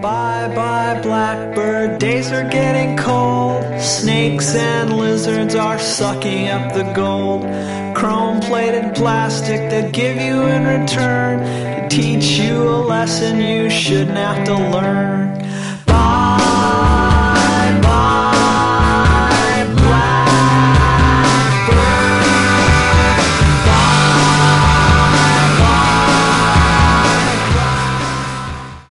Bye bye blackbird, days are getting cold. Snakes and lizards are sucking up the gold. Chrome-plated plastic they give you in return to teach you a lesson you shouldn't have to learn.